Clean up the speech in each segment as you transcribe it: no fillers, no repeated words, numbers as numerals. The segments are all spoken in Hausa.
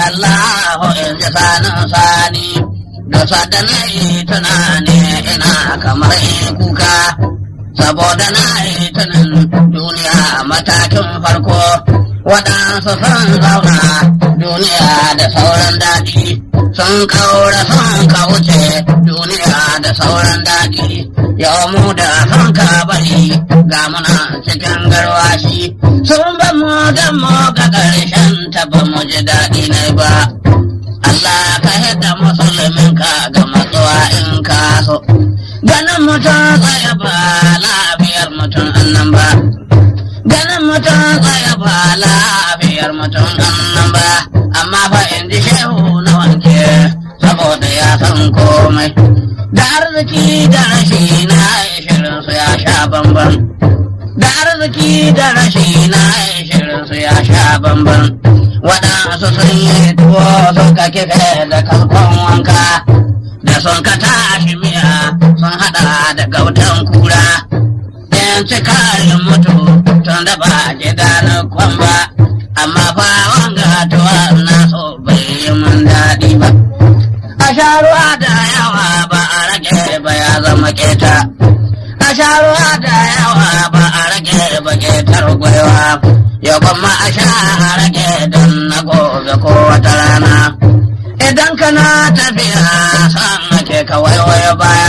Allahu in ji sanin sani, da sadda na yi tunani ina kamar in kuka, saboda na yi tunin duniya matakin farko, waɗansu sun zauna duniya da sauran daɗi, sun kaura sun kauce duniya da sauran daɗi, yau mu da sun ka bari ga muna cikin garwashi, sun ba mu da mu ga ƙarshen ta ba mu ji daɗi ne ba. Allah ka hidda musulmin ka ga matsuwa in ka so, ganin mutum tsaye ba lafiyar mutum annan ba, ganin mutum tsaye ba lafiyar mutum annan ba, amma fa in ji shehu na wanke saboda ya san komai, da arziki da rashi na shirin su ya sha bamban, da arziki da rashi na shirin su ya sha bamban. Waɗansu sun yi tuwo sun ka kife da kaskon wanka, da sun ka tashi miya sun haɗa da gautan kura, yanci kayan mutu tun da ba gida na kwamba, amma fa wanga tuwa na so bai yi mun daɗi ba. A sha ruwa da yawa ba a rage ba ya zama keta, a sha ruwa da yawa ba a rage ba ketar gwaiwa, ya kuma a sha a rage don na gobe ko wata rana. Idan kana tafiya san ake ka waiwaye baya,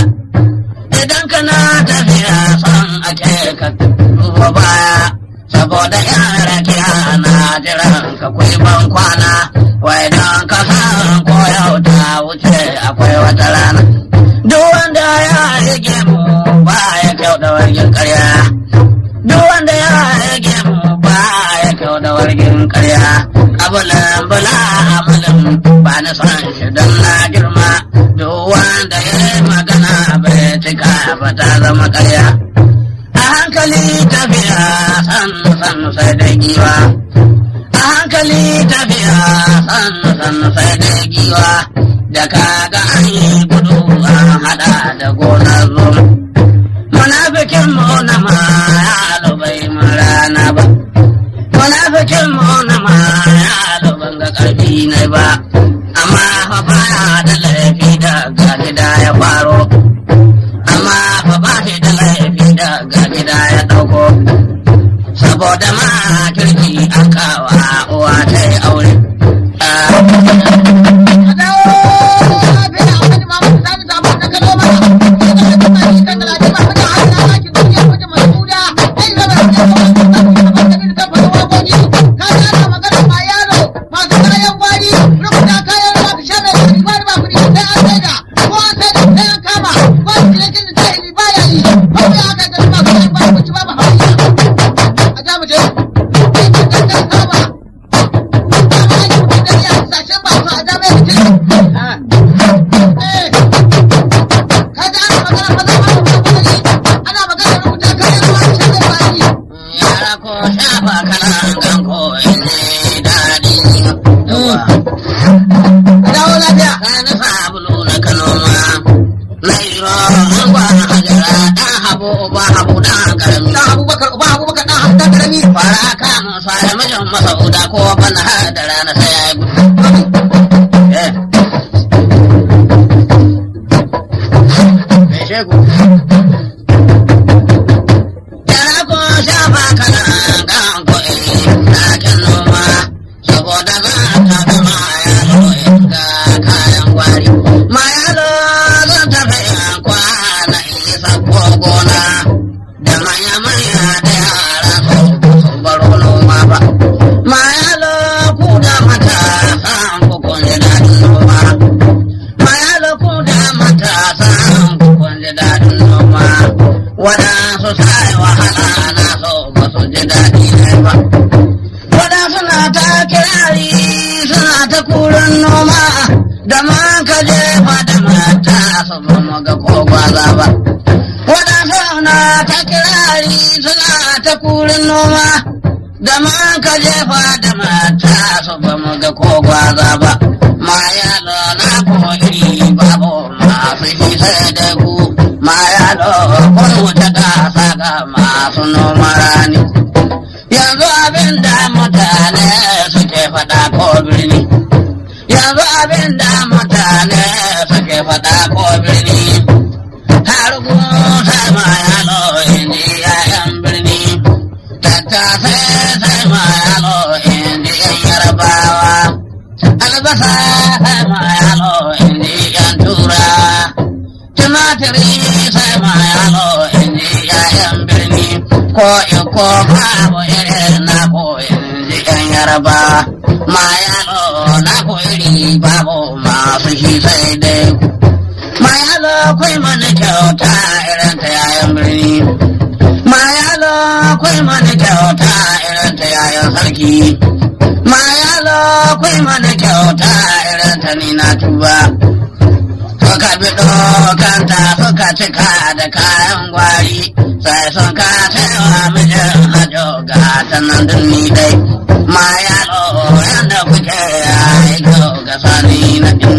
idan kana tafiya san ake ka duba baya, saboda yan rakiya na jiran ka kwai ban kwana, wai don ka san ko yau ta wuce akwai wata rana. Duk wanda ya rage mu ba ya kyau da wargin karya, duk wanda ya rage mu ba ya kyau da wargin karya, abulan bala amalin ba na san shi don na girma, duk wanda ya yi magana bai cika ba ta zama karya. A hankali tafiya sannu sai da giwa, a hankali tafiya sannu sai da giwa, da kaga an yi gudu an hada da gonar zoma. Munafikin mu na ma ya bai mun rana ba, munafikin mu na ma ya ban ga karfi ne ba, amma fa baya da laifi da ga gida ya faro, amma fa ba shi da laifi da ga gida ya dauko, saboda ma kirki an kawa uwa ta yi aure. Masauda ko bana har da rana sai ya yi gudu. Yana ko shafa kana gan ko ɗakin noma, saboda za ta gama yalo ga kayan gwari. Ma yalo zan tafi yan kwana isa ko gona, da manya-manya da yara su baro noma ba. Ma yalo ku da matasan ku kun ji daɗin noma, ma yalo ku da matasan ku kun ji daɗin noma, waɗansu sai wahala na so ba su ji daɗi ne ba, waɗansu na ta kirari suna ta kurin noma, da man ka jefa da mata su ba mu ga ko gwaza ba, waɗansu na ta kirari suna ta kurin noma, da man ka jefa da mata su ba mu ga ko gwaza ba, ma yalo na ko iri babu masu shi sai da ku, ma yalo kun wuce gasa ga masu noma rani. Yanzu abin da mutane suke faɗa ko birni, faɗa ko birni, har sai ma yalo inji ‘ya'yan birni, tattasai sai ma yalo inji ‘yan yarbawa, albasa sai ma yalo inji ‘yan turawa, tumatiri sai ma yalo inji ‘ya'yan birni, ko iko babu irin na ko inji ‘yan yarbawa, ma yalo na ko iri babu masu shi sai dai ma yalo kwai mana kyauta irin ta yayan birni, ma yalo kwai mana kyauta irin ta yayan sarki, ma yalo kwai mana kyauta irin ta ni na tuba. Suka biɗo kanta suka cika da kayan gwari, sai sun ka taiwa mijin hajo ga ta nan dunni dai. Ma yalo yanda kuke yayi kyau ga sani na ɗin.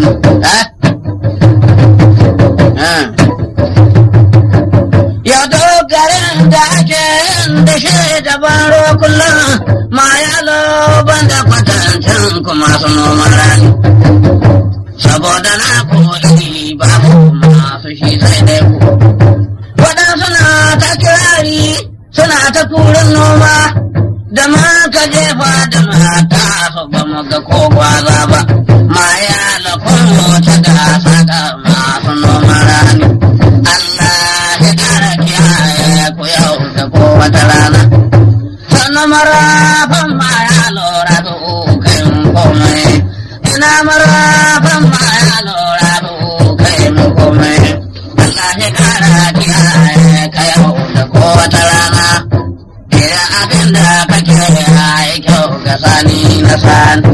Yau dogarin da ake yin da shi daban kullum, ma yalo banda kwatancin kuma su noman rani. Saboda na koyi babu masu shi sai dai ku. Waɗansu na ta kirari suna ta kurin noma, da ma ka jefa da mata su ba mu ga ko gwaza ba. Ma yalo kun ta gasa ga masu noman rani. Allah ya ƙara kiyaye ku yau da kowace rana. Sannan marafan ma yalo rabu kai komai. Ina marafan ma yalo rabu kai komai. Allah ya ƙara kiyaye ka yau da kowace rana. Idan abin da kake yayi kyau ga sani na sani.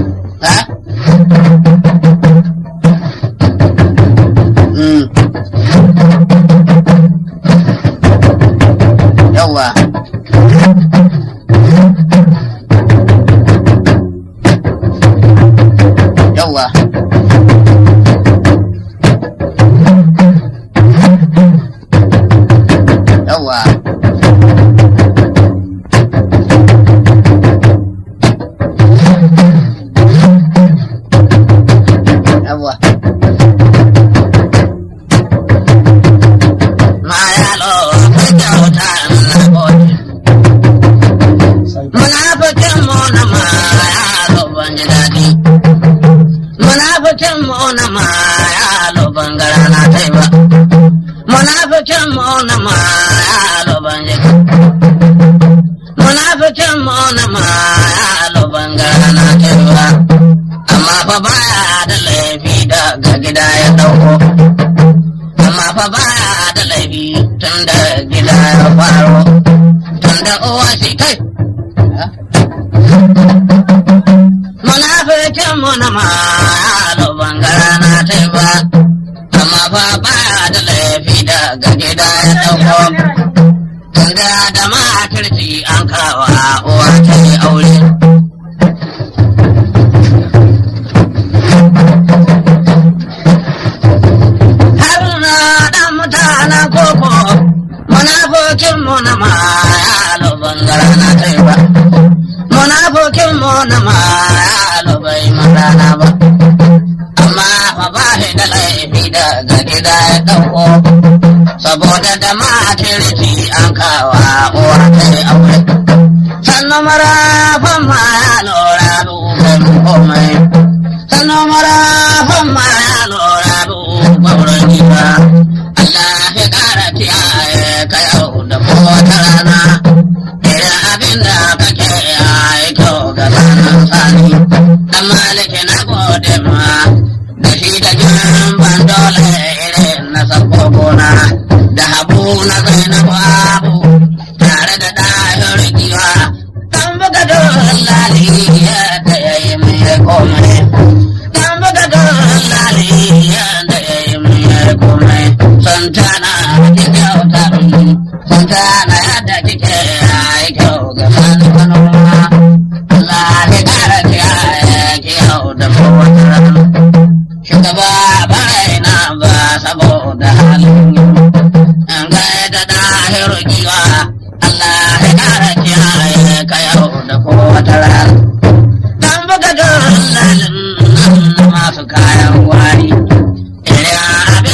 Yawwa. Yawwa. Yawwa. Yawwa. Ma yalo kai kyauta na gode. Munafikin mu na ma yalo ban ji daɗi. Munafikin mu na ma yalo ban gara na kai ba. Munafikin mu na ma yalo ban ji. Munafikin mu na ma yalo ban gara na kai ba. Amma fa baya da laifi daga gida ya dauko. Amma fa baya da laifi tun da gida ya faro. Tun da uwa shi kai. Munafikin mu na ma yalo ban gara na kai ba. Amma fa baya da laifi daga gida ya dauko. Tun da makirci an kawo uwa ta yi aure. Haruna ɗan mutanen koko, munafikin mu na ma yalo ban gara na kai ba. Munafikin mu na ma yalo bai magana ba. Amma fa ba shi da laifi daga gida ya ɗauko, saboda da makirci an kawa uwa ta yi aure. Sannan marafan ma yalo rabu ban komai. Sannan marafan ma yalo rabu gwauron giwa. Allah ya ƙara kiyaye ka yau da kowace rana. Idan abin da kake yayi kyau ga sanan sani. Amma lake na gode ma da shi da jin ban dole irin na sabko gona. Da habu na Zainabu Abu tare da ɗahir giwa. Kan buga don lali yadda ya yi mai komai. Kan buga don lali yadda ya yi mai komai. Santana ki kyauta Santana yadda kike yayi kyau ga sani manoma. Allah ya ƙara kiyaye ki yau da kowace rana. Shugaba bai na ba saboda halin yau. An gaida ɗahir giwa. Allah ya ƙara kiyaye ka yau da kowace rana. Kan buga don lalin masu kayan gwari. Idan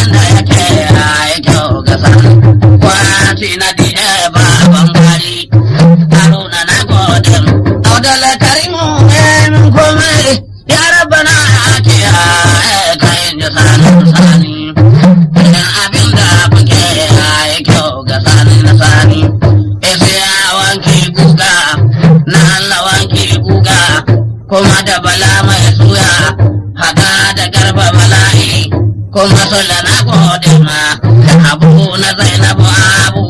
alkarimu min komai ya rabbana ya kai ji sanin sani idan abin da kuke yayi kyau ga sanin na sani ese ya wanki guga na Allah wanki guga kuma da bala mai suya hada da garba bala'i kuma sulla na gode ma da abu na zainabu abu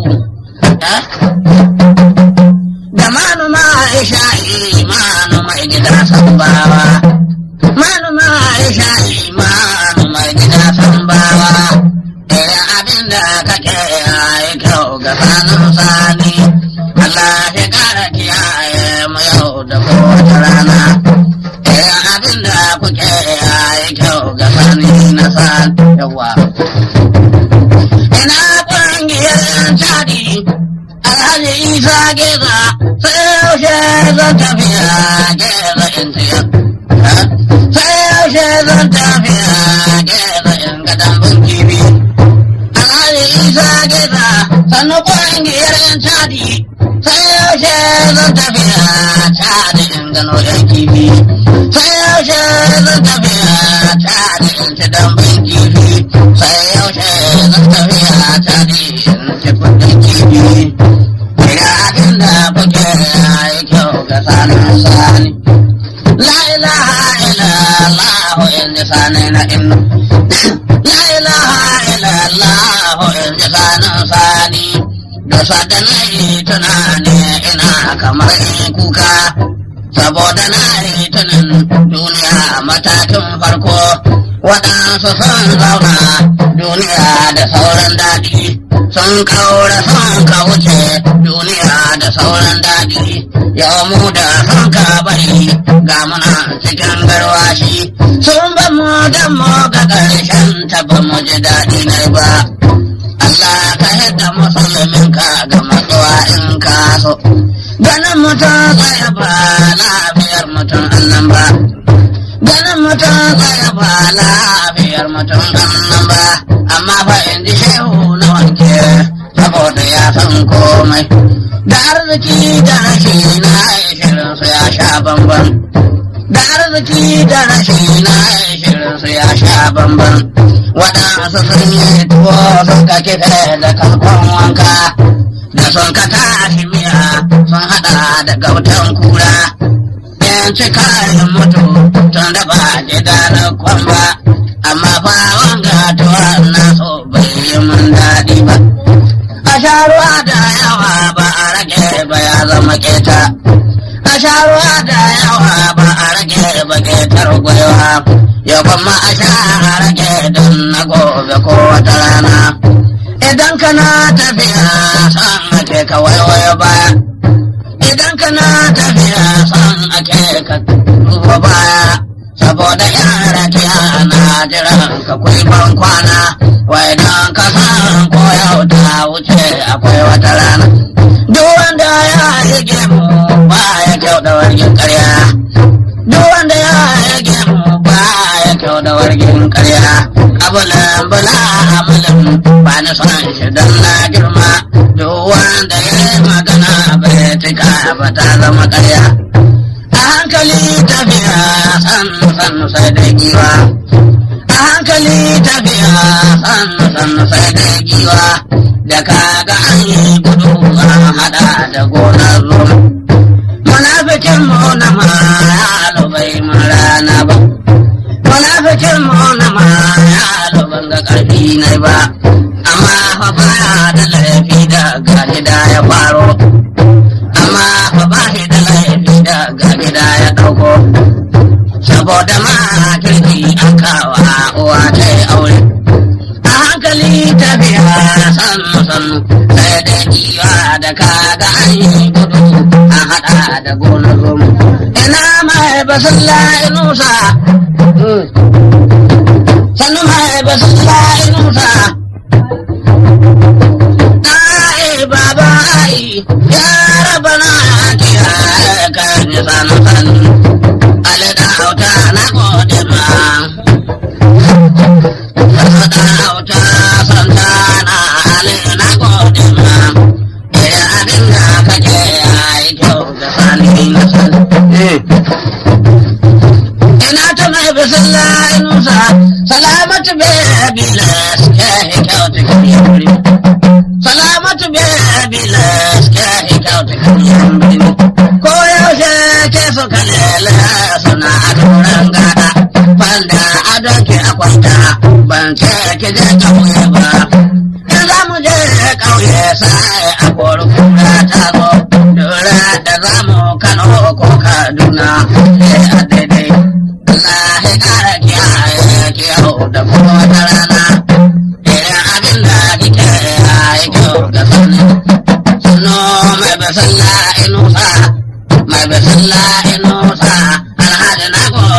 da manuma aisha imanu mai gida sambawa manuma aisha imanu mai gida sambawa irin abin da kake yayi kyau ga sanin sani Allah ya kara kiyaye mu yau da kowace rana irin abin da kuke yayi kyau ga sani na san yawa ina ƙungiyar jadi Alhaji Isa Geza sai yaushe zan tafiya Geza in tiya sai yaushe zan tafiya Geza in ga dambun kibi Alhaji Isa Geza sannu ƙungiyar jadi sai yaushe zan tafiya jadi in gano yan kibi sai yaushe zan tafiya jadi in ci dambun kibi sai yaushe zan tafiya jadi in ci kudin kibi abin da kuke yayi kyau ga sanin sani la ilaha illallah in ji sani na inna la ilaha illallah in ji sanin sani da sada na yi tunani ina kamar kuka saboda na yi tunin duniya matakin farko waɗansu sun zauna duniya da sauran daɗi sun kaura sun ka wuce duniya da sauran daɗi yau mu da sun ka bari ga muna cikin garwashi sun ba mu da mu ga ƙarshen ta ba mu ji daɗi ne ba Allah ka yadda musulmin ka ga matsuwa in ka so ganin mutum tsaya ba lafiyar mutum annan ba ganin mutum tsaya ba lafiyar mutum annan ba amma fa in ji shehu na wanke saboda ya san komai da arziki da rashi na shirin su ya sha bamban da arziki da rashi na shirin su ya sha bamban waɗansu sun yi tuwo sun ka kife da kaskon wanka da sun ka tashi miya sun haɗa da gautan kura yanci kayan mutu tun da ba gida na kwamba amma fa wanga tuwon naso bai yi mun daɗi ba a sha ruwa da yawa ba a rage ba ya zama keta a sha ruwa da yawa ba a rage ba ketar gwaiwa ya kuma a sha a rage don na gobe ko wata rana idan kana tafiya san ake ka waiwayo baya idan kana tafiya san ake ka duba baya saboda yara kiya na jiran ka ban kwana wai don ka san ko yau ta wuce akwai wata rana duk wanda ya rage mu ba ya kyau da wargin ƙarya duk wanda ya rage mu ba ya kyau da wargin ƙarya abulan bala amalin ba na son shi don na girma duk wanda ya yi magana bai tika ba ta zama ƙarya a hankali tafiya sannu sai da giwa a hankali tafiya sannu sai da giwa da kaga an yi gudu an hada da gonar ruwa munafikin mu na ma yalo bai mun rana ba munafikin mu na ma yalo ban ga karfi ne ba amma fa baya da laifi da gida ya faro amma fa ba shi da laifi da gida ya dauko saboda ma kirki an kawo uwa ta yi aure a hankali tafiya sannu sai da giwa da kaga an yi gudu an hada da gonar zomo ina mai basalla inusa sannu mai basalla inusa ai baba ai ya rabana kiya kan san alada auta na gode ma auta santana alada na gode ma ya abin da kake ai kyau da sani na san Abdullahi Nusa, Salamatu Babilas, kyauta kamiyambiri. Salamatu Babilas, kyauta kamiyambiri. Ko yaushe ke suka lela suna a turan gada, banda adon ki a kwanta, ban ce ki je ƙauye ba. In za mu je ƙauye sai a kori kura ta zo, dora da za mu Kano ko Kaduna.